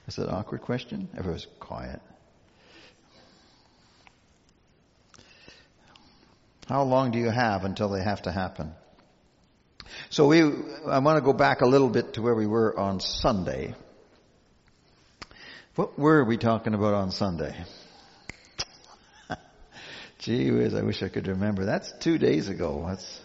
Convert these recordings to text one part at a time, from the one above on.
Is that an awkward question? Everyone's quiet. How long do you have until they have to happen? So I want to go back a little bit to where we were on Sunday. What were we talking about on Sunday? Gee whiz, I wish I could remember. That's 2 days ago. That's...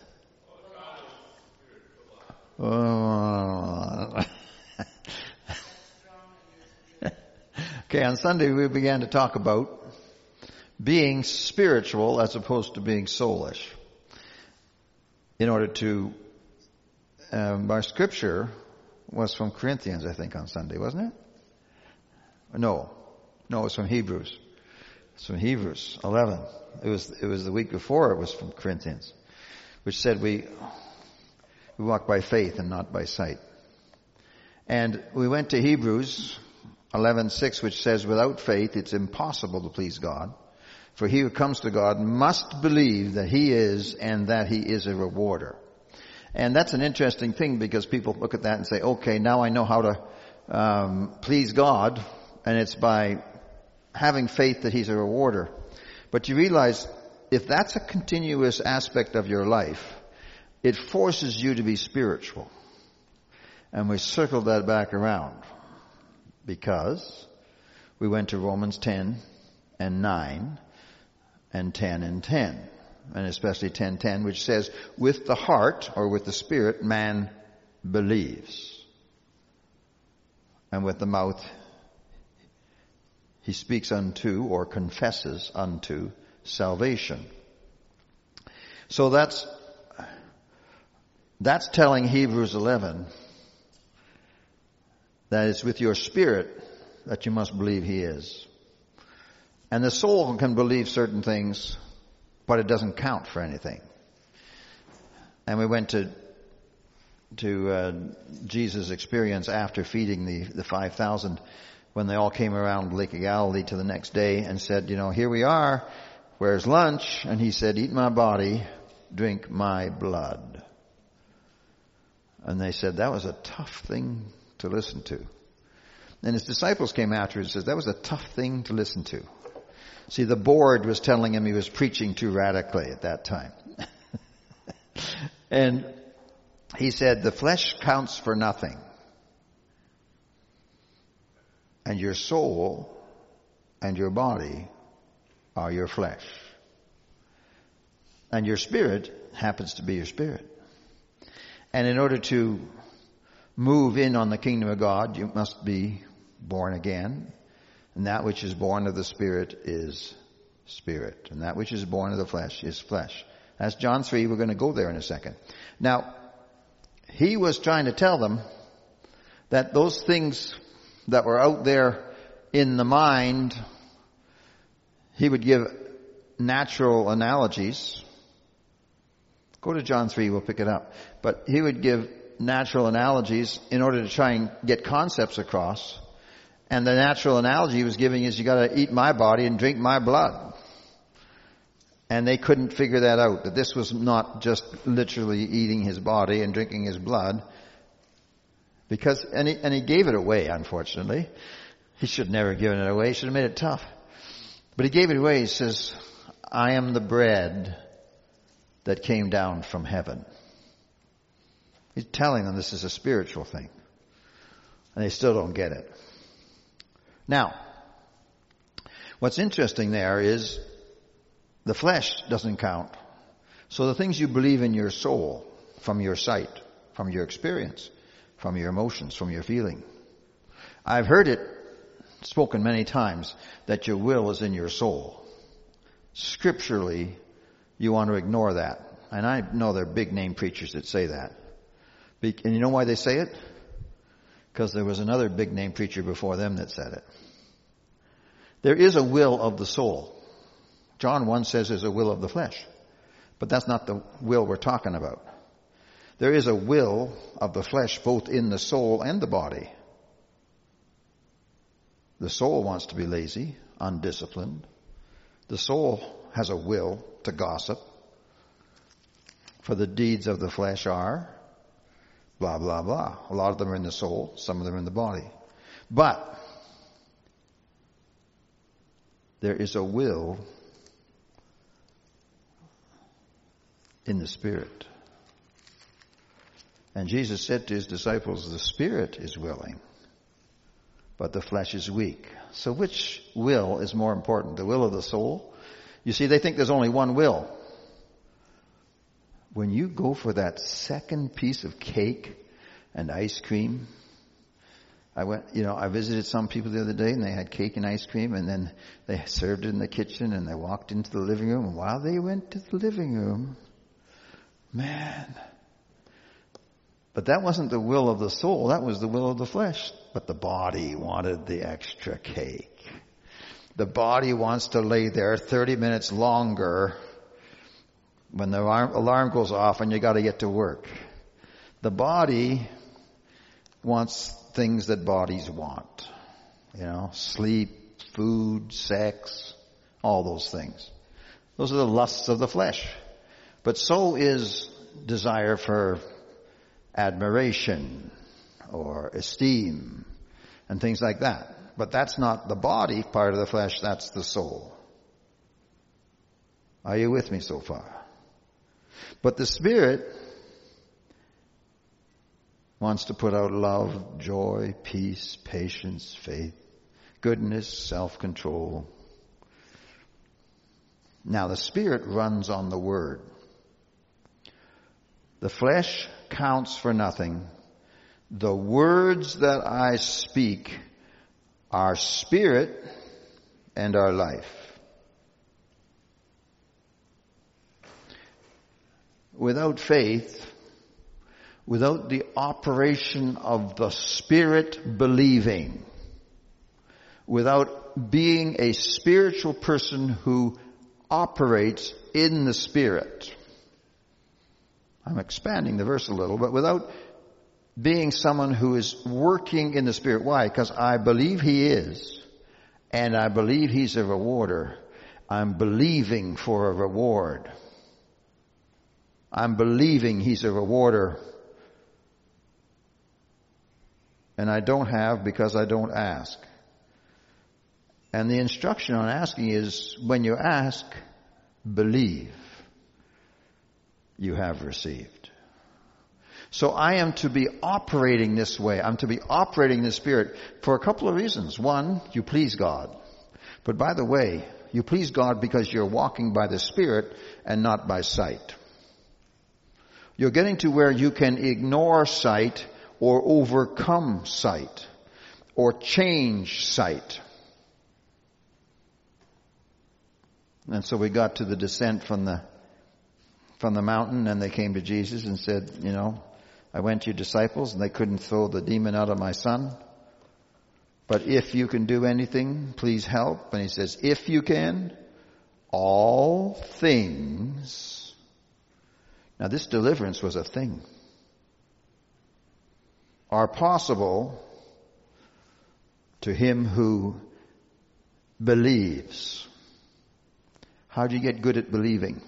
Okay, on Sunday we began to talk about being spiritual as opposed to being soulish. In order to, our scripture was from Corinthians, I think, on Sunday, wasn't it? No, it was from Hebrews. It's from Hebrews 11. It was the week before it was from Corinthians, which said we walk by faith and not by sight. And we went to Hebrews 11:6, which says, without faith it's impossible to please God. For he who comes to God must believe that he is and that he is a rewarder. And that's an interesting thing because people look at that and say, okay, now I know how to please God, and it's by having faith that he's a rewarder. But you realize if that's a continuous aspect of your life, it forces you to be spiritual. And we circled that back around because we went to Romans 10 and 9 and 10 and 10, and especially 10:10, which says, with the heart or with the spirit man believes, and with the mouth he speaks unto or confesses unto salvation. So that's telling Hebrews 11 that it's with your spirit that you must believe he is. And the soul can believe certain things, but it doesn't count for anything. And we went to Jesus' experience after feeding the 5,000, when they all came around Lake of Galilee to the next day and said, here we are, where's lunch? And he said, eat my body, drink my blood. And they said, that was a tough thing to listen to. And his disciples came after and said, that was a tough thing to listen to. See, the board was telling him he was preaching too radically at that time. And he said, the flesh counts for nothing. And your soul and your body are your flesh. And your spirit happens to be your spirit. And in order to move in on the kingdom of God, you must be born again. And that which is born of the Spirit is spirit. And that which is born of the flesh is flesh. That's John 3. We're going to go there in a second. Now, he was trying to tell them that those things that were out there in the mind, he would give natural analogies. Go to John 3, we'll pick it up. But he would give natural analogies in order to try and get concepts across. And the natural analogy he was giving is, you got to eat my body and drink my blood. And they couldn't figure that out, that this was not just literally eating his body and drinking his blood. Because, and he gave it away, unfortunately. He should never have given it away. He should have made it tough. But he gave it away. He says, I am the bread that came down from heaven. He's telling them this is a spiritual thing. And they still don't get it. Now, what's interesting there is the flesh doesn't count. So the things you believe in your soul, from your sight, from your experience, from your emotions, from your feeling. I've heard it spoken many times that your will is in your soul. Scripturally, you want to ignore that. And I know there are big name preachers that say that. And you know why they say it? Because there was another big name preacher before them that said it. There is a will of the soul. John 1 says there's a will of the flesh. But that's not the will we're talking about. There is a will of the flesh both in the soul and the body. The soul wants to be lazy, undisciplined. The soul has a will to gossip. For the deeds of the flesh are blah, blah, blah. A lot of them are in the soul, some of them are in the body. But there is a will in the Spirit. And Jesus said to his disciples, the Spirit is willing, but the flesh is weak. So which will is more important? The will of the soul? You see, they think there's only one will. When you go for that second piece of cake and ice cream, I visited some people the other day and they had cake and ice cream, and then they served it in the kitchen and they walked into the living room, and while they went to the living room, man, but that wasn't the will of the soul, that was the will of the flesh. But the body wanted the extra cake. The body wants to lay there 30 minutes longer when the alarm goes off and you got to get to work. The body wants things that bodies want. Sleep, food, sex, all those things. Those are the lusts of the flesh. But so is desire for admiration or esteem and things like that. But that's not the body part of the flesh, that's the soul. Are you with me so far? But the Spirit wants to put out love, joy, peace, patience, faith, goodness, self-control. Now the Spirit runs on the Word. The flesh counts for nothing. The words that I speak are spirit and are life. Without faith, without the operation of the Spirit believing, without being a spiritual person who operates in the Spirit, I'm expanding the verse a little, but without being someone who is working in the Spirit. Why? Because I believe He is, and I believe He's a rewarder. I'm believing for a reward. I'm believing He's a rewarder. And I don't have because I don't ask. And the instruction on asking is, when you ask, believe you have received. So I am to be operating this way. I'm to be operating in the Spirit for a couple of reasons. One, you please God. But by the way, you please God because you're walking by the Spirit and not by sight. You're getting to where you can ignore sight or overcome sight or change sight. And so we got to the descent from the mountain, and they came to Jesus and said, I went to your disciples and they couldn't throw the demon out of my son. But if you can do anything, please help. And he says, if you can, all things. Now this deliverance was a thing. Are possible to him who believes. How do you get good at believing?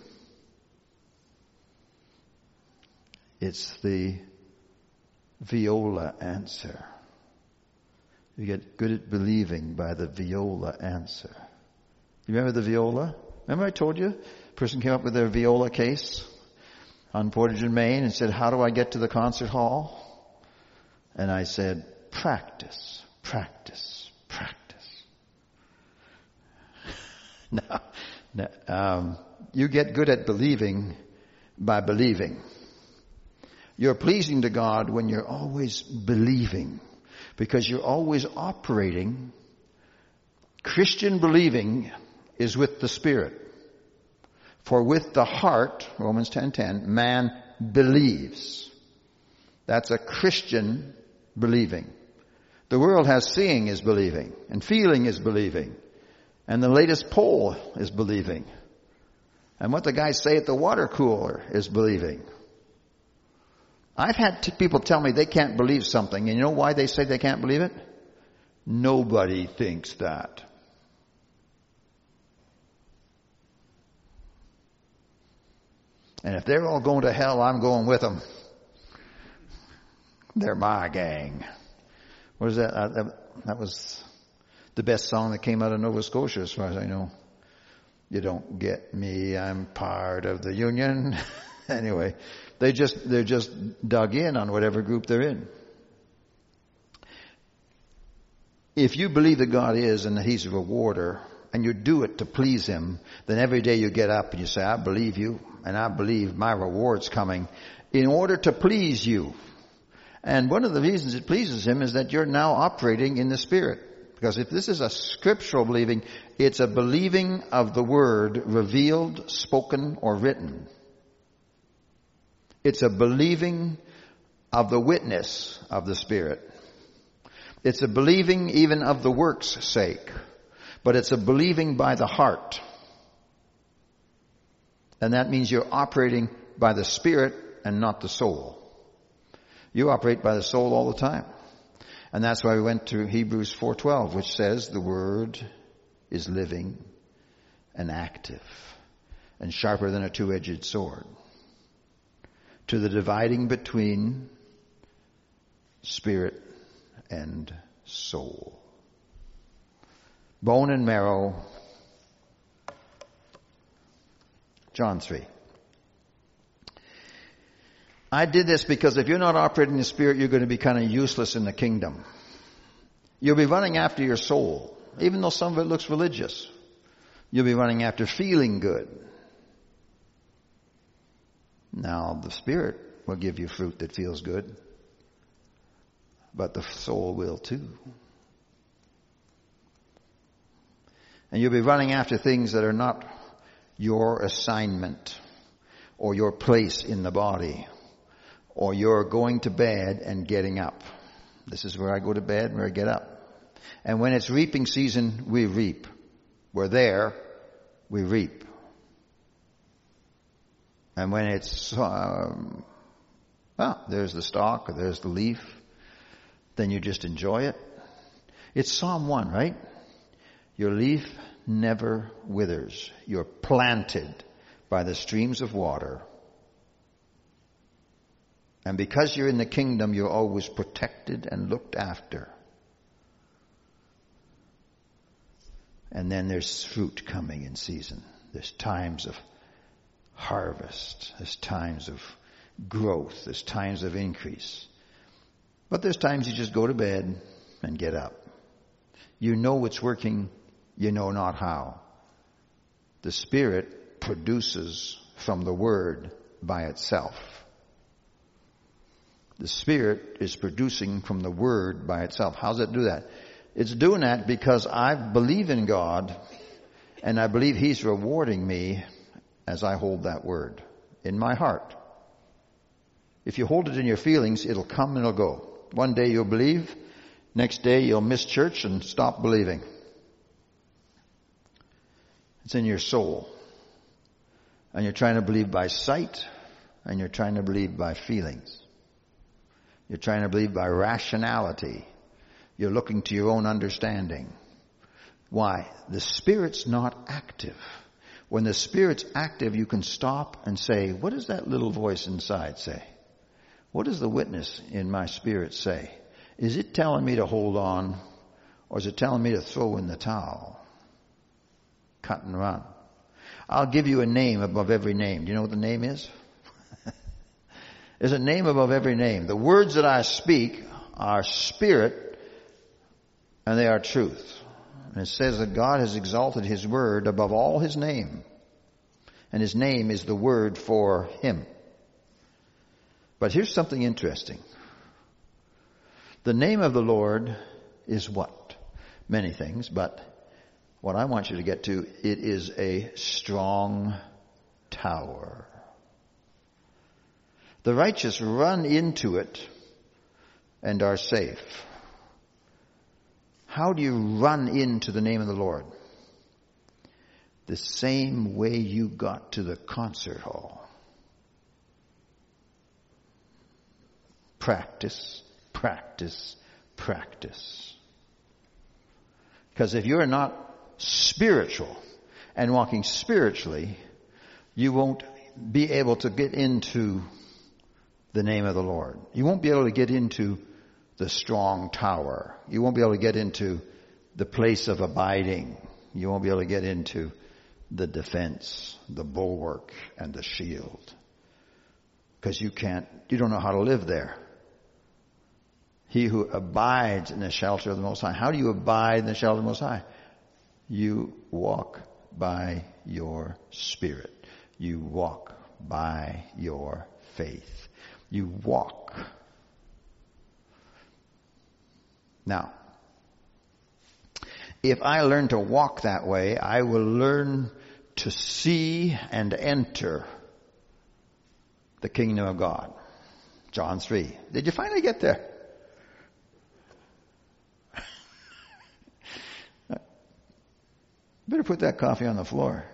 It's the viola answer. You get good at believing by the viola answer. You remember the viola? Remember I told you? A person came up with their viola case on Portage and Main and said, how do I get to the concert hall? And I said, practice, practice, practice. Now, you get good at believing by believing. You're pleasing to God when you're always believing, because you're always operating. Christian believing is with the Spirit. For with the heart, Romans 10:10, man believes. That's a Christian believing. The world has seeing is believing, and feeling is believing, and the latest poll is believing, and what the guys say at the water cooler is believing. I've had people tell me they can't believe something, and you know why they say they can't believe it? Nobody thinks that. And if they're all going to hell, I'm going with them. They're my gang. What is that? That was The best song that came out of Nova Scotia, as far as I know. You don't get me, I'm part of the union. Anyway, they're just dug in on whatever group they're in. If you believe that God is and that He's a rewarder, and you do it to please Him, then every day you get up and you say, I believe you, and I believe my reward's coming in order to please you. And one of the reasons it pleases Him is that you're now operating in the Spirit. Because if this is a scriptural believing, it's a believing of the Word revealed, spoken, or written. It's a believing of the witness of the Spirit. It's a believing even of the work's sake. But it's a believing by the heart. And that means you're operating by the Spirit and not the soul. You operate by the soul all the time. And that's why we went to Hebrews 4:12, which says the Word is living and active and sharper than a two-edged sword, to the dividing between spirit and soul, bone and marrow. John 3. I did this because if you're not operating in the Spirit, you're going to be kind of useless in the kingdom. You'll be running after your soul, even though some of it looks religious. You'll be running after feeling good. Now, the Spirit will give you fruit that feels good, but the soul will too. And you'll be running after things that are not your assignment or your place in the body, or you're going to bed and getting up. This is where I go to bed and where I get up. And when it's reaping season, we reap. We're there, we reap. And when it's, there's the stalk or there's the leaf, then you just enjoy it. It's Psalm 1, right? Your leaf never withers. You're planted by the streams of water. And because you're in the kingdom, you're always protected and looked after. And then there's fruit coming in season. There's times of harvest. There's times of growth. There's times of increase. But there's times you just go to bed and get up. You know it's working. You know not how. The Spirit produces from the Word by itself. The Spirit is producing from the Word by itself. How does it do that? It's doing that because I believe in God, and I believe He's rewarding me as I hold that Word in my heart. If you hold it in your feelings, it'll come and it'll go. One day you'll believe, next day you'll miss church and stop believing. It's in your soul. And you're trying to believe by sight, and you're trying to believe by feelings. You're trying to believe by rationality. You're looking to your own understanding. Why? The Spirit's not active. When the Spirit's active, you can stop and say, what does that little voice inside say? What does the witness in my spirit say? Is it telling me to hold on, or is it telling me to throw in the towel? Cut and run. I'll give you a name above every name. Do you know what the name is? There's a name above every name. The words that I speak are spirit, and they are truth. And it says that God has exalted His word above all His name. And His name is the word for Him. But here's something interesting. The name of the Lord is what? Many things, but what I want you to get to, it is a strong tower. The righteous run into it and are safe. How do you run into the name of the Lord? The same way you got to the concert hall. Practice, practice, practice. Because if you're not spiritual and walking spiritually, you won't be able to get into the name of the Lord. You won't be able to get into the strong tower. You won't be able to get into the place of abiding. You won't be able to get into the defense, the bulwark, and the shield. Because you don't know how to live there. He who abides in the shelter of the Most High. How do you abide in the shelter of the Most High? You walk by your Spirit. You walk by your faith. You walk. Now, if I learn to walk that way, I will learn to see and enter the kingdom of God. John 3. Did you finally get there? Better put that coffee on the floor.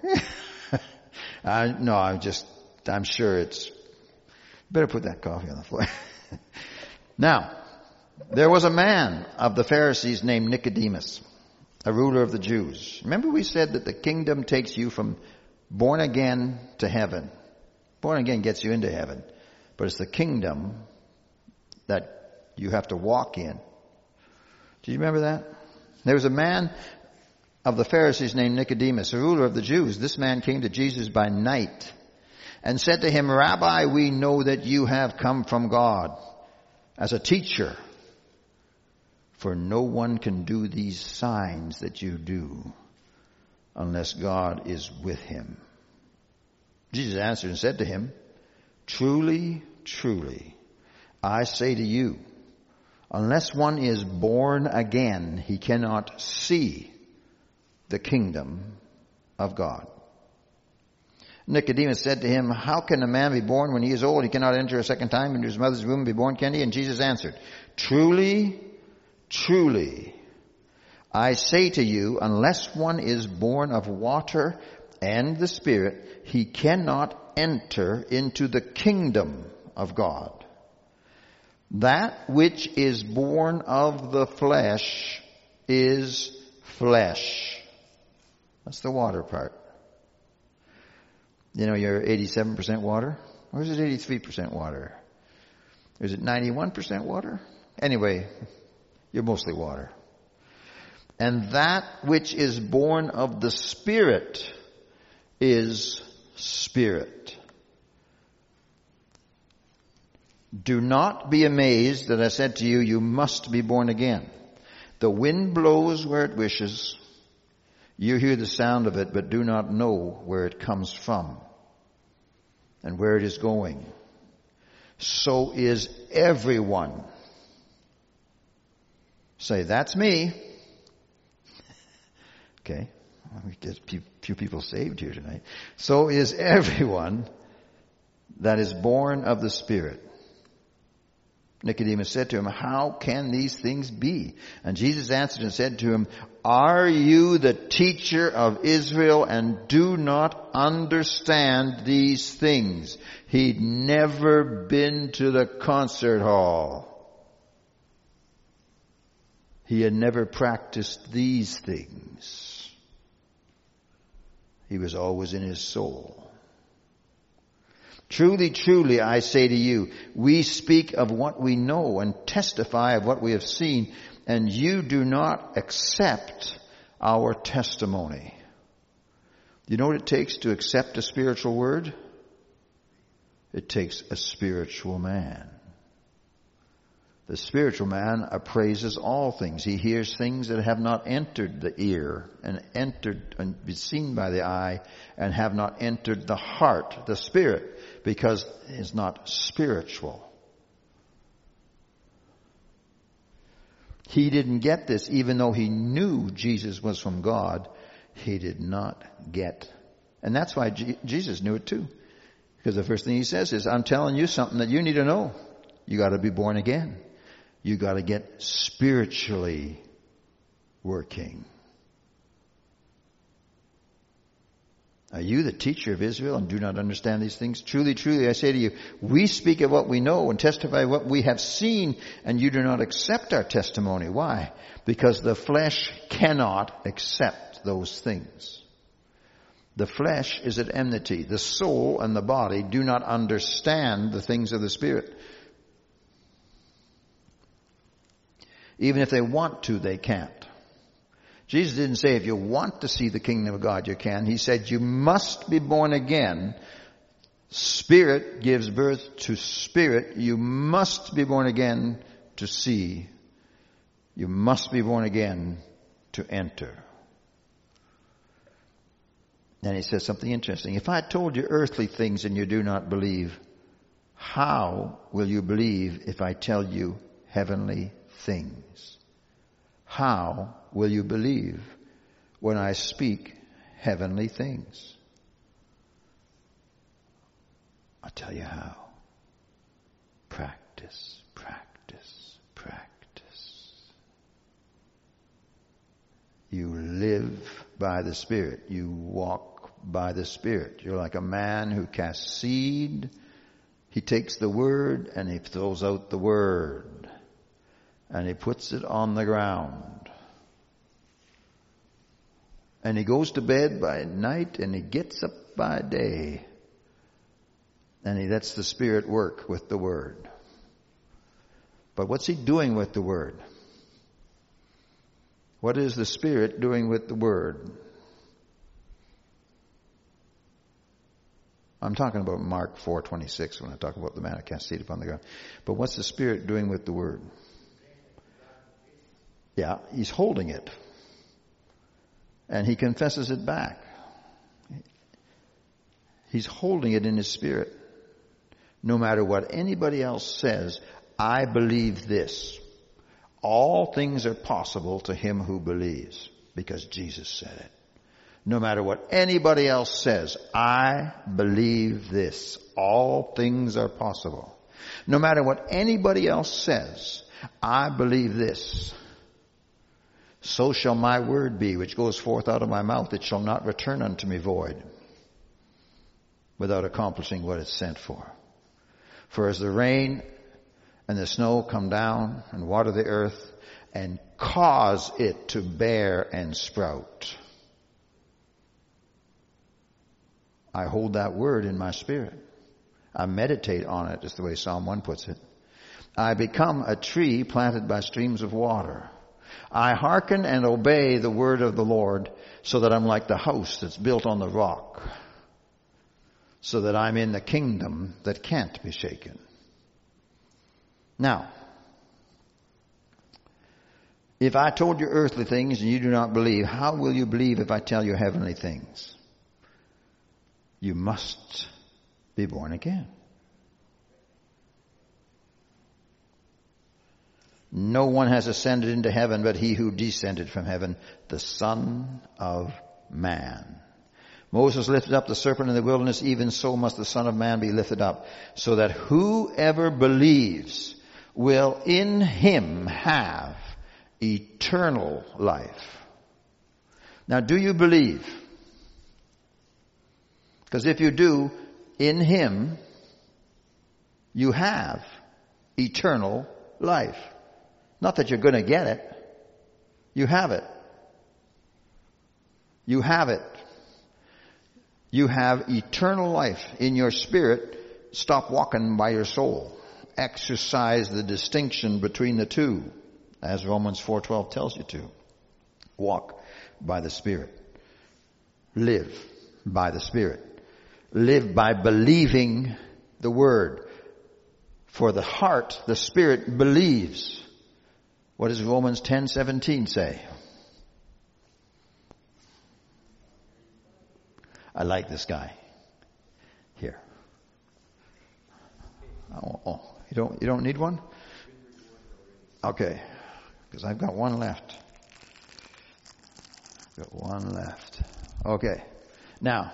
I'm sure it's, better put that coffee on the floor. Now, there was a man of the Pharisees named Nicodemus, a ruler of the Jews. Remember we said that the kingdom takes you from born again to heaven. Born again gets you into heaven. But it's the kingdom that you have to walk in. Do you remember that? There was a man of the Pharisees named Nicodemus, a ruler of the Jews. This man came to Jesus by night and said to him, Rabbi, we know that you have come from God as a teacher, for no one can do these signs that you do unless God is with him. Jesus answered and said to him, Truly, truly, I say to you, unless one is born again, he cannot see the kingdom of God. Nicodemus said to him, How can a man be born when he is old? He cannot enter a second time into his mother's womb and be born, can he? And Jesus answered, Truly, truly, I say to you, unless one is born of water and the Spirit, he cannot enter into the kingdom of God. That which is born of the flesh is flesh. That's the water part. You know, you're 87% water? Or is it 83% water? Or is it 91% water? Anyway, you're mostly water. And that which is born of the Spirit is spirit. Do not be amazed that I said to you, you must be born again. The wind blows where it wishes. You hear the sound of it, but do not know where it comes from and where it is going. So is everyone. Say, that's me. Okay. We get a few people saved here tonight. So is everyone that is born of the Spirit. Nicodemus said to him, How can these things be? And Jesus answered and said to him, Are you the teacher of Israel and do not understand these things? He'd never been to the concert hall. He had never practiced these things. He was always in his soul. Truly, truly, I say to you, we speak of what we know and testify of what we have seen, and you do not accept our testimony. You know what it takes to accept a spiritual word? It takes a spiritual man. The spiritual man appraises all things. He hears things that have not entered the ear and entered and been seen by the eye and have not entered the heart, the spirit, because it's not spiritual. He didn't get this even though he knew Jesus was from God. He did not get. And that's why Jesus knew it too. Because the first thing he says is, I'm telling you something that you need to know. You got to be born again. You got to get spiritually working. Are you the teacher of Israel and do not understand these things? Truly, truly, I say to you, we speak of what we know and testify what we have seen, and you do not accept our testimony. Why? Because the flesh cannot accept those things. The flesh is at enmity. The soul and the body do not understand the things of the Spirit. Even if they want to, they can't. Jesus didn't say if you want to see the kingdom of God, you can. He said you must be born again. Spirit gives birth to spirit. You must be born again to see. You must be born again to enter. Then he says something interesting. If I told you earthly things and you do not believe, how will you believe if I tell you heavenly things? How will you believe when I speak heavenly things? I'll tell you how. Practice, practice, practice. You live by the Spirit. You walk by the Spirit. You're like a man who casts seed. He takes the word and he throws out the word. And he puts it on the ground. And he goes to bed by night and he gets up by day. And he lets the Spirit work with the word. But what's he doing with the word? What is the Spirit doing with the word? I'm talking about Mark 4:26 when I talk about the man who cast seed upon the ground. But what's the Spirit doing with the word? Yeah, he's holding it. And he confesses it back. He's holding it in his spirit. No matter what anybody else says, I believe this. All things are possible to him who believes, because Jesus said it. No matter what anybody else says, I believe this. All things are possible. No matter what anybody else says, I believe this. So shall my word be, which goes forth out of my mouth. It shall not return unto me void, without accomplishing what it's sent for. For as the rain and the snow come down and water the earth and cause it to bear and sprout, I hold that word in my spirit. I meditate on it, is the way Psalm 1 puts it. I become a tree planted by streams of water. I hearken and obey the word of the Lord, so that I'm like the house that's built on the rock, so that I'm in the kingdom that can't be shaken. Now, if I told you earthly things and you do not believe, how will you believe if I tell you heavenly things? You must be born again. No one has ascended into heaven but he who descended from heaven, the Son of Man. Moses lifted up the serpent in the wilderness, even so must the Son of Man be lifted up, so that whoever believes will in him have eternal life. Now, do you believe? Because if you do, in him you have eternal life. Not that you're going to get it. You have it. You have it. You have eternal life in your spirit. Stop walking by your soul. Exercise the distinction between the two, as Romans 4:12 tells you to. Walk by the Spirit. Live by the Spirit. Live by believing the Word. For the heart, the Spirit believes. What does Romans 10:17 say? I like this guy. Here. Oh, you don't need one? Okay. Because I've got one left. Got one left. Okay. Now,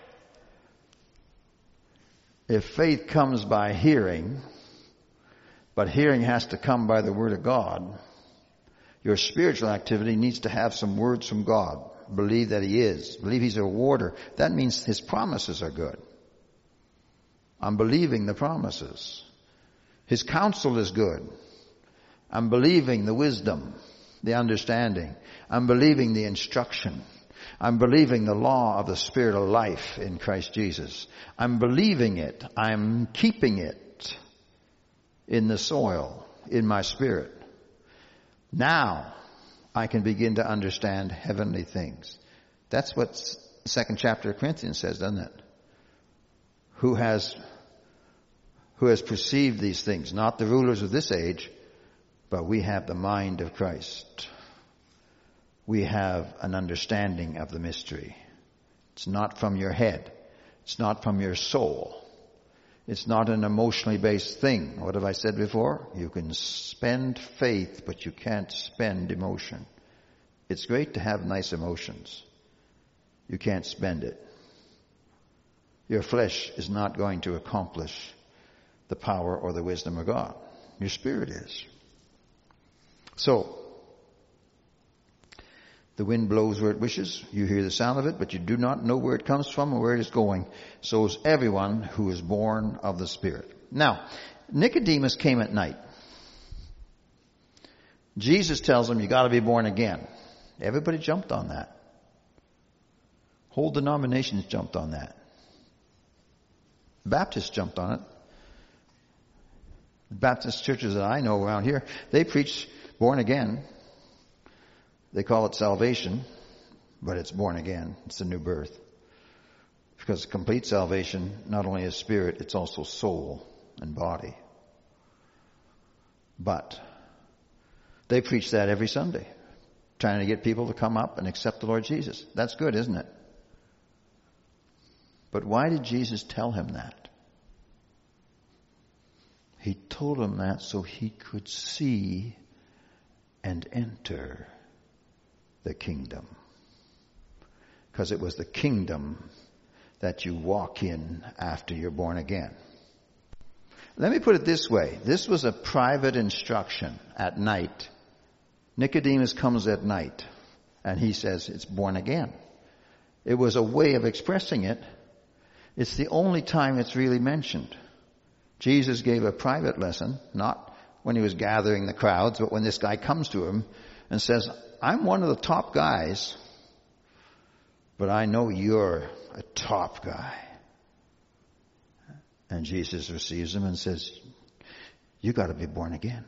if faith comes by hearing, but hearing has to come by the Word of God, your spiritual activity needs to have some words from God. Believe that He is. Believe He's a rewarder. That means His promises are good. I'm believing the promises. His counsel is good. I'm believing the wisdom, the understanding. I'm believing the instruction. I'm believing the law of the Spirit of life in Christ Jesus. I'm believing it. I'm keeping it in the soil, in my spirit. Now, I can begin to understand heavenly things. That's what the second chapter of Corinthians says, doesn't it? Who has perceived these things? Not the rulers of this age, but we have the mind of Christ. We have an understanding of the mystery. It's not from your head. It's not from your soul. It's not an emotionally based thing. What have I said before? You can spend faith, but you can't spend emotion. It's great to have nice emotions. You can't spend it. Your flesh is not going to accomplish the power or the wisdom of God. Your spirit is. So, the wind blows where it wishes. You hear the sound of it, but you do not know where it comes from or where it is going. So is everyone who is born of the Spirit. Now, Nicodemus came at night. Jesus tells him, you got to be born again. Everybody jumped on that. Whole denominations jumped on that. Baptists jumped on it. Baptist churches that I know around here, they preach born again. They call it salvation, but it's born again. It's a new birth. Because complete salvation not only is spirit, it's also soul and body. But they preach that every Sunday, trying to get people to come up and accept the Lord Jesus. That's good, isn't it? But why did Jesus tell him that? He told him that so he could see and enter the kingdom. Because it was the kingdom that you walk in after you're born again. Let me put it this way. This was a private instruction at night. Nicodemus comes at night and he says it's born again. It was a way of expressing it. It's the only time it's really mentioned. Jesus gave a private lesson, not when he was gathering the crowds, but when this guy comes to him and says, I'm one of the top guys, but I know you're a top guy. And Jesus receives him and says, you got to be born again.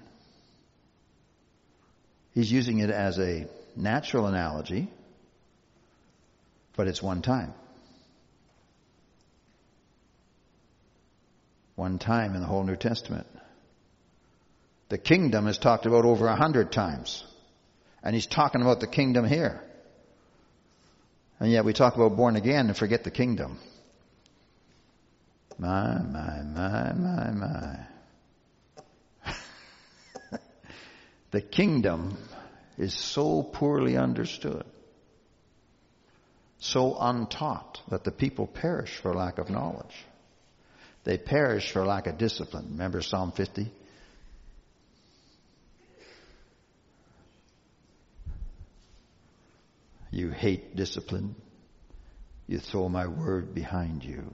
He's using it as a natural analogy, but it's one time. One time in the whole New Testament. The kingdom is talked about over 100 times. And he's talking about the kingdom here. And yet we talk about born again and forget the kingdom. My. The kingdom is so poorly understood, so untaught, that the people perish for lack of knowledge. They perish for lack of discipline. Remember Psalm 50? You hate discipline. You throw my word behind you.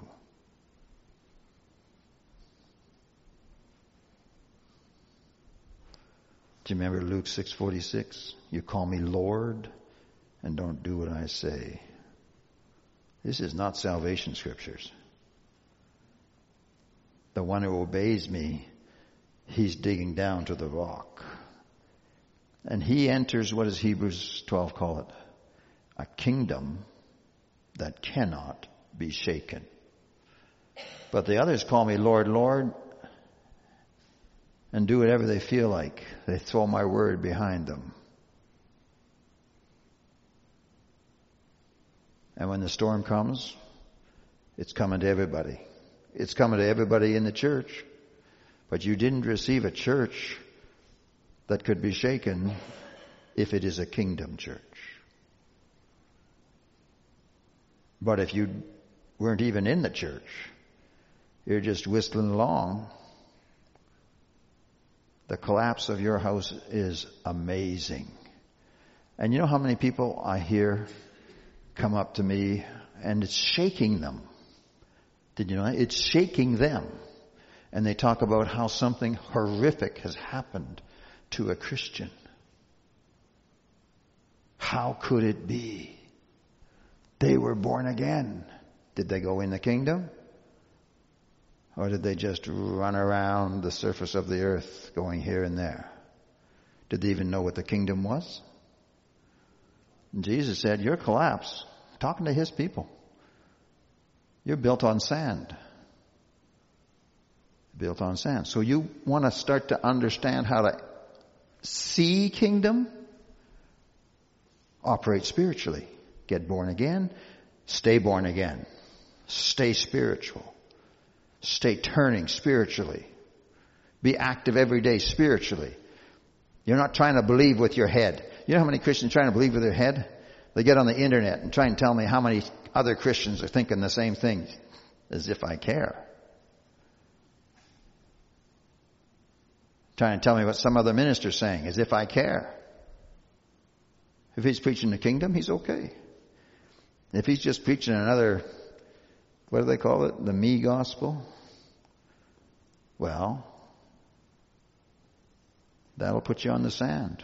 Do you remember Luke 6:46? You call me Lord and don't do what I say. This is not salvation scriptures. The one who obeys me, he's digging down to the rock. And he enters, what does Hebrews 12 call it? A kingdom that cannot be shaken. But the others call me Lord, Lord, and do whatever they feel like. They throw my word behind them. And when the storm comes, it's coming to everybody. It's coming to everybody in the church. But you didn't receive a church that could be shaken if it is a kingdom church. But if you weren't even in the church, you're just whistling along, the collapse of your house is amazing. And you know how many people I hear come up to me and it's shaking them. Did you know that? It's shaking them. And they talk about how something horrific has happened to a Christian. How could it be? They were born again. Did they go in the kingdom? Or did they just run around the surface of the earth going here and there? Did they even know what the kingdom was? And Jesus said, "Your collapse," talking to his people, "you're built on sand." Built on sand. So you want to start to understand how to see kingdom? Operate spiritually. Get born again. Stay born again. Stay spiritual. Stay turning spiritually. Be active every day spiritually. You're not trying to believe with your head. You know how many Christians are trying to believe with their head? They get on the internet and try and tell me how many other Christians are thinking the same thing. As if I care. Trying to tell me what some other minister's saying, as if I care. If he's preaching the kingdom, he's okay. If he's just preaching another, what do they call it? The me gospel? Well, that'll put you on the sand.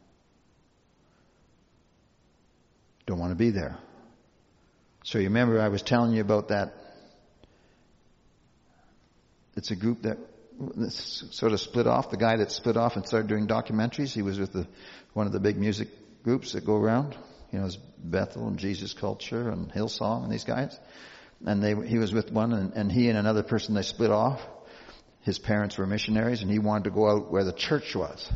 Don't want to be there. So you remember I was telling you about that. It's a group that sort of split off. The guy that split off and started doing documentaries, he was with one of the big music groups that go around. You know, it's Bethel and Jesus Culture and Hillsong and these guys. And he was with one, and he and another person, they split off. His parents were missionaries, and he wanted to go out where the church was.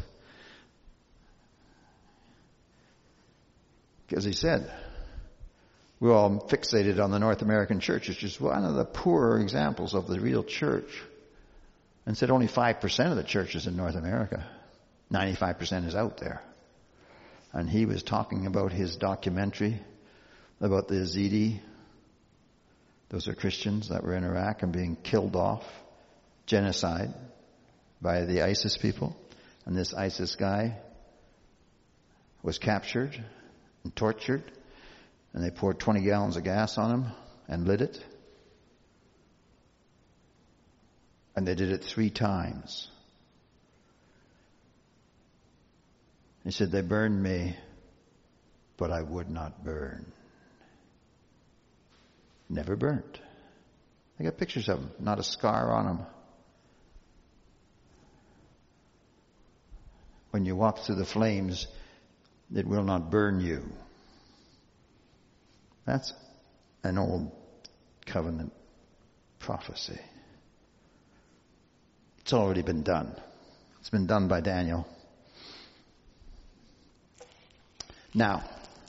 Because he said, we're all fixated on the North American church. It's just one of the poorer examples of the real church. And said only 5% of the church is in North America. 95% is out there. And he was talking about his documentary about the Yazidi. Those are Christians that were in Iraq and being killed off. Genocide by the ISIS people. And this ISIS guy was captured and tortured. And they poured 20 gallons of gas on him and lit it. And they did it 3 times. He said, they burned me, but I would not burn. Never burned. I got pictures of him, not a scar on him. When you walk through the flames, it will not burn you. That's an old covenant prophecy. It's already been done. It's been done by Daniel. Now,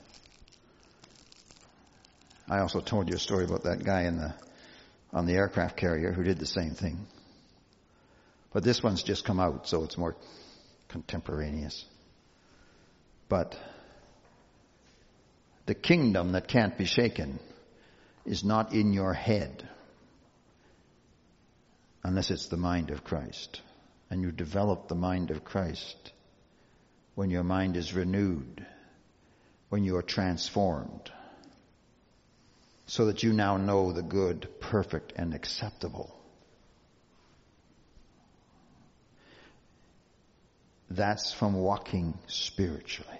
I also told you a story about that guy on the aircraft carrier who did the same thing. But this one's just come out, so it's more contemporaneous. But the kingdom that can't be shaken is not in your head. Unless it's the mind of Christ. And you develop the mind of Christ when your mind is renewed, when you are transformed, so that you now know the good, perfect, and acceptable. That's from walking spiritually.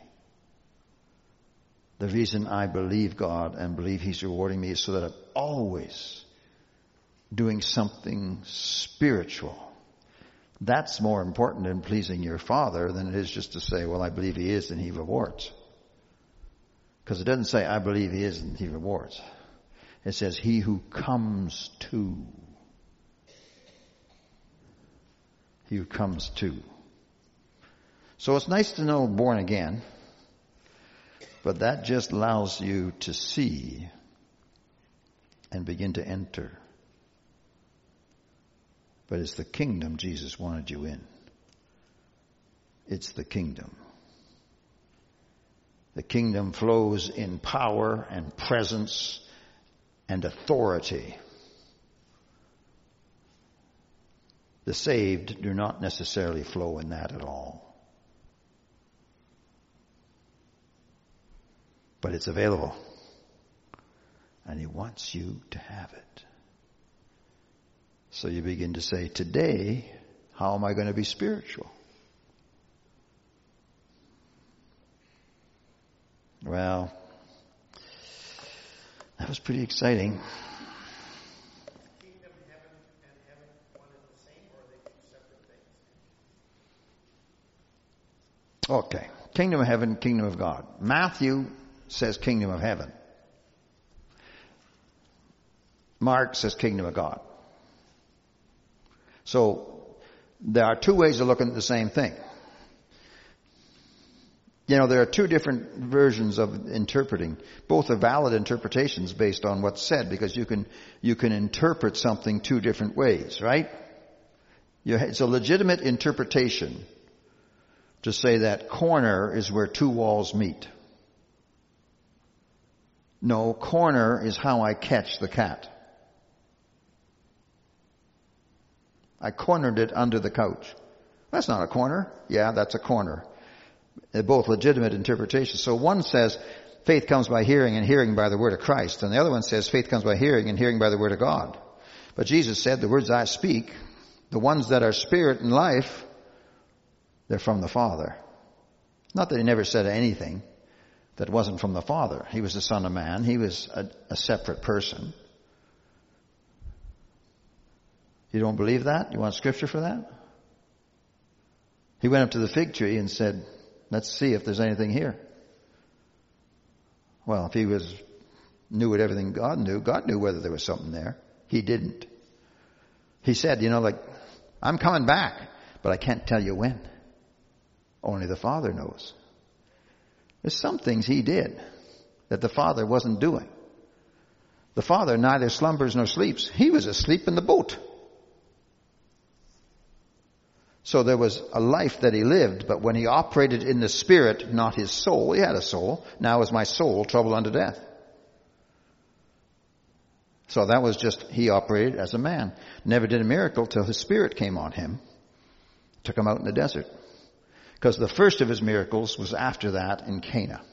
The reason I believe God and believe He's rewarding me is so that I'm always doing something spiritual. That's more important in pleasing your Father than it is just to say, well, I believe He is and He rewards. Because it doesn't say, I believe He is and He rewards. It says, He who comes to. He who comes to. So it's nice to know born again, but that just allows you to see and begin to enter. But it's the kingdom Jesus wanted you in. It's the kingdom. The kingdom flows in power and presence and authority. The saved do not necessarily flow in that at all. But it's available. And He wants you to have it. So you begin to say, today, how am I going to be spiritual? Well, that was pretty exciting. Kingdom, heaven, and heaven, one and the same, or are they two separate things? Okay. Kingdom of heaven, kingdom of God. Matthew says kingdom of heaven. Mark says kingdom of God. So there are two ways of looking at the same thing. You know, there are two different versions of interpreting. Both are valid interpretations based on what's said, because you can interpret something two different ways, right? It's a legitimate interpretation to say that corner is where two walls meet. No, corner is how I catch the cat. I cornered it under the couch. That's not a corner. Yeah, that's a corner. They're both legitimate interpretations. So one says faith comes by hearing, and hearing by the word of Christ. And the other one says faith comes by hearing, and hearing by the word of God. But Jesus said, the words I speak, the ones that are spirit and life, they're from the Father. Not that he never said anything that wasn't from the Father. He was the Son of Man. He was a separate person. You don't believe that? You want scripture for that? He went up to the fig tree and said, let's see if there's anything here. Well, if he knew what everything God knew whether there was something there. He didn't. He said, I'm coming back, but I can't tell you when. Only the Father knows. There's some things he did that the Father wasn't doing. The Father neither slumbers nor sleeps. He was asleep in the boat. So there was a life that he lived, but when he operated in the Spirit, not his soul, he had a soul. Now is my soul troubled unto death. So that was just, he operated as a man. Never did a miracle till his Spirit came on him. Took him out in the desert. Because the first of his miracles was after that in Cana.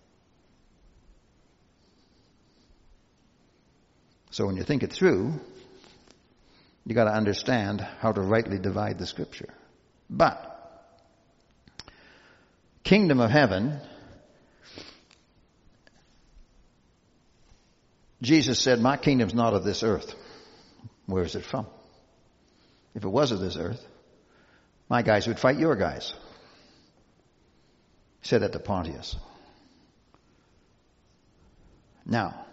So when you think it through, you got to understand how to rightly divide the Scripture. But kingdom of heaven, Jesus said, my kingdom's not of this earth. Where is it from? If it was of this earth, my guys would fight your guys. He said that to Pontius. Now,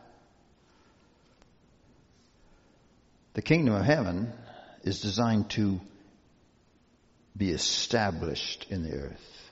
the kingdom of heaven is designed to be established in the earth.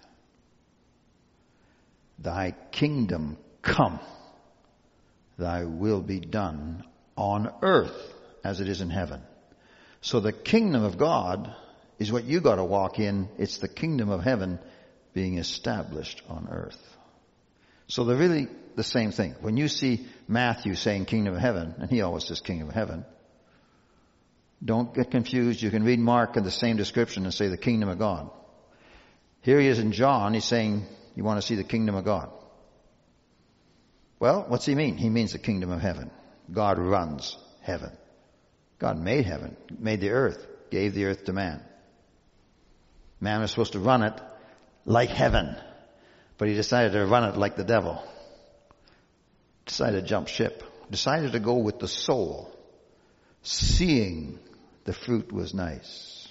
Thy kingdom come, thy will be done on earth as it is in heaven. So the kingdom of God is what you got to walk in. It's the kingdom of heaven being established on earth. So they're really the same thing. When you see Matthew saying kingdom of heaven, and he always says kingdom of heaven, don't get confused. You can read Mark in the same description and say the kingdom of God. Here he is in John. He's saying, you want to see the kingdom of God. Well, what's he mean? He means the kingdom of heaven. God runs heaven. God made heaven, made the earth, gave the earth to man. Man was supposed to run it like heaven, but he decided to run it like the devil. Decided to jump ship. Decided to go with the soul, seeing the fruit was nice.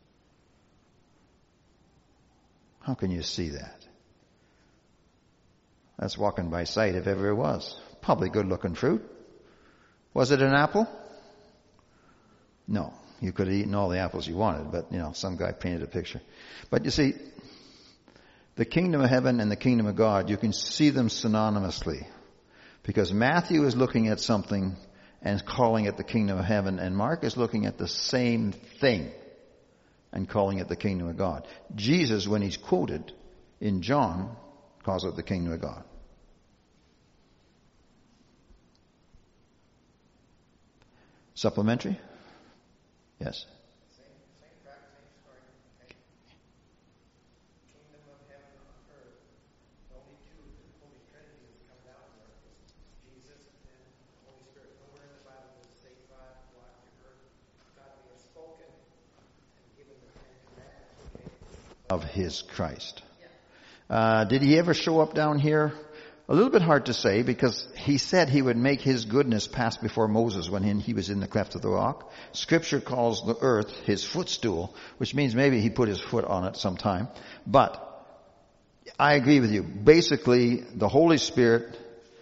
How can you see that? That's walking by sight if ever it was. Probably good looking fruit. Was it an apple? No. You could have eaten all the apples you wanted, but some guy painted a picture. But you see, the kingdom of heaven and the kingdom of God, you can see them synonymously. Because Matthew is looking at something and calling it the kingdom of heaven, and Mark is looking at the same thing and calling it the kingdom of God. Jesus, when he's quoted in John, calls it the kingdom of God. Supplementary? Yes. Same track, same story. Kingdom of heaven on earth. The only two, the Holy Trinity that come down to earth is Jesus and the Holy Spirit. Nowhere in the Bible does it say God walked the earth. God being spoken and given the Ten Commandments. Of his Christ. Did he ever show up down here? A little bit hard to say, because he said he would make his goodness pass before Moses when he was in the cleft of the rock. Scripture calls the earth his footstool, which means maybe he put his foot on it sometime. But I agree with you. Basically, the Holy Spirit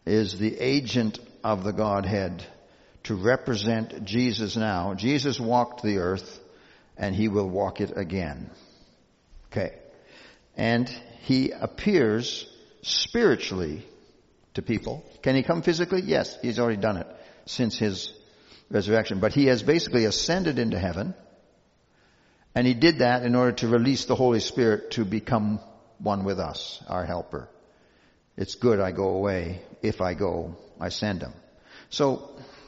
is the agent of the Godhead to represent Jesus now. Jesus walked the earth, and he will walk it again. Okay. And he appears spiritually to people. Can he come physically? Yes, he's already done it since his resurrection. But he has basically ascended into heaven, and he did that in order to release the Holy Spirit to become one with us, our helper. It's good I go away. If I go, I send him. So,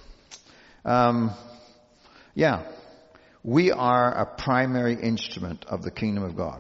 we are a primary instrument of the kingdom of God.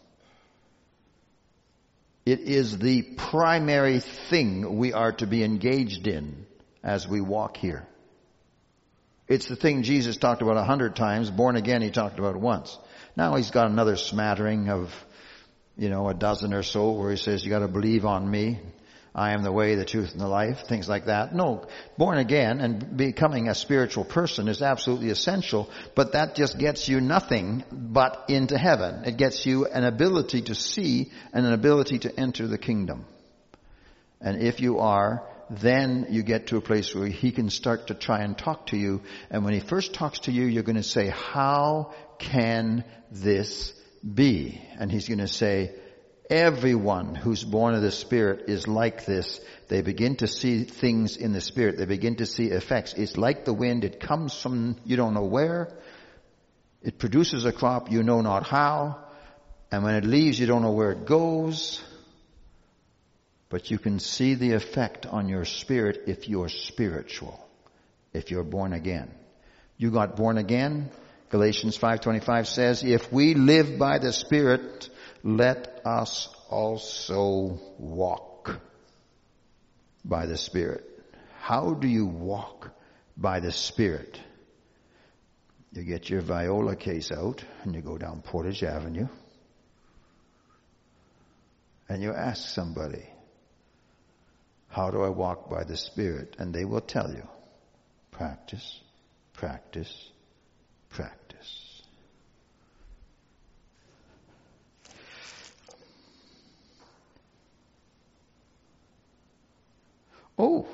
It is the primary thing we are to be engaged in as we walk here. It's the thing Jesus talked about 100 times. Born again, he talked about it once. Now he's got another smattering of, a dozen or so where he says, you got to believe on me. I am the way, the truth, and the life. Things like that. No, born again and becoming a spiritual person is absolutely essential, but that just gets you nothing but into heaven. It gets you an ability to see and an ability to enter the kingdom. And if you are, then you get to a place where he can start to try and talk to you. And when he first talks to you, you're going to say, how can this be? And he's going to say, everyone who's born of the Spirit is like this. They begin to see things in the Spirit. They begin to see effects. It's like the wind. It comes from you don't know where. It produces a crop you know not how. And when it leaves, you don't know where it goes. But you can see the effect on your spirit if you're spiritual, if you're born again. You got born again. Galatians 5:25 says, if we live by the Spirit, let us also walk by the Spirit. How do you walk by the Spirit? You get your Viola case out and you go down Portage Avenue and you ask somebody, how do I walk by the Spirit? And they will tell you, practice, practice, practice. Oh,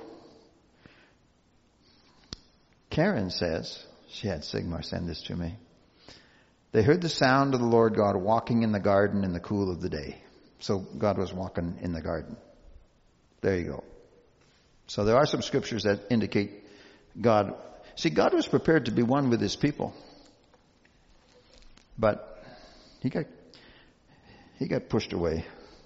Karen says, she had Sigmar send this to me. They heard the sound of the Lord God walking in the garden in the cool of the day. So God was walking in the garden. There you go. So there are some scriptures that indicate God. See, God was prepared to be one with his people. But he got pushed away.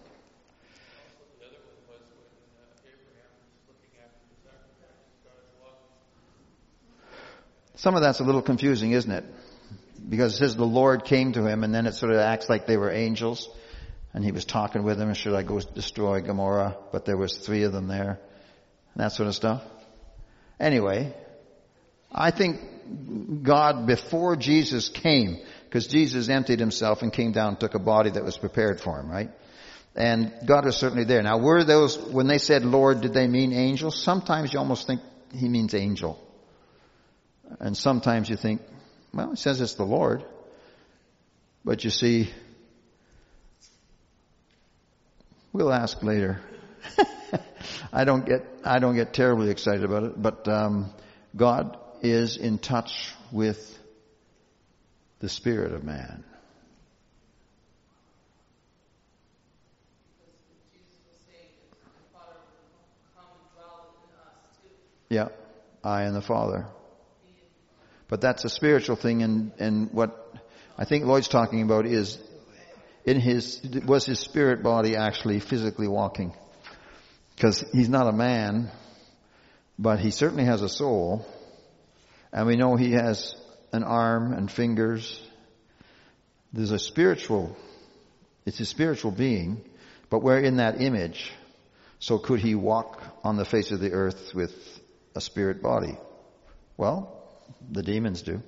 Some of that's a little confusing, isn't it? Because it says the Lord came to him, and then it sort of acts like they were angels, and he was talking with them, should I go destroy Gomorrah? But there was 3 of them there, and that sort of stuff. Anyway, I think God, before Jesus came, because Jesus emptied himself and came down and took a body that was prepared for him, right? And God was certainly there. Now, were those, when they said Lord, did they mean angels? Sometimes you almost think he means angel. And sometimes you think, well, it says it's the Lord. But you see, we'll ask later. I don't get terribly excited about it, but God is in touch with the spirit of man. Yeah, I and the Father. But that's a spiritual thing, and what I think Lloyd's talking about is was his spirit body actually physically walking? Because he's not a man, but he certainly has a soul, and we know he has an arm and fingers. It's a spiritual being, but we're in that image. So could he walk on the face of the earth with a spirit body? Well, the demons do.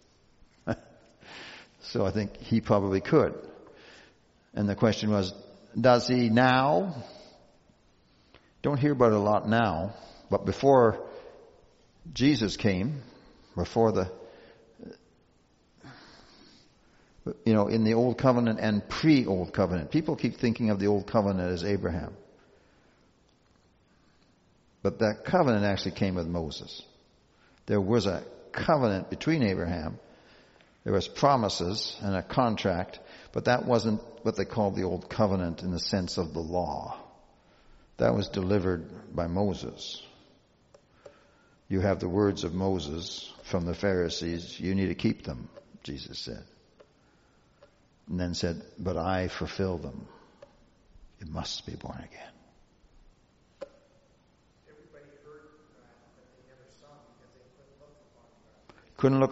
So I think he probably could. And the question was, does he now? Don't hear about it a lot now, but before Jesus came, before in the Old Covenant and pre-Old Covenant, people keep thinking of the Old Covenant as Abraham. But that covenant actually came with Moses. There was a covenant between Abraham. There was promises and a contract, but that wasn't what they called the Old Covenant in the sense of the law. That was delivered by Moses. You have the words of Moses from the Pharisees. You need to keep them, Jesus said. And then said, but I fulfill them. You must be born again. Everybody heard that, but they never saw him because they couldn't look upon God. Couldn't look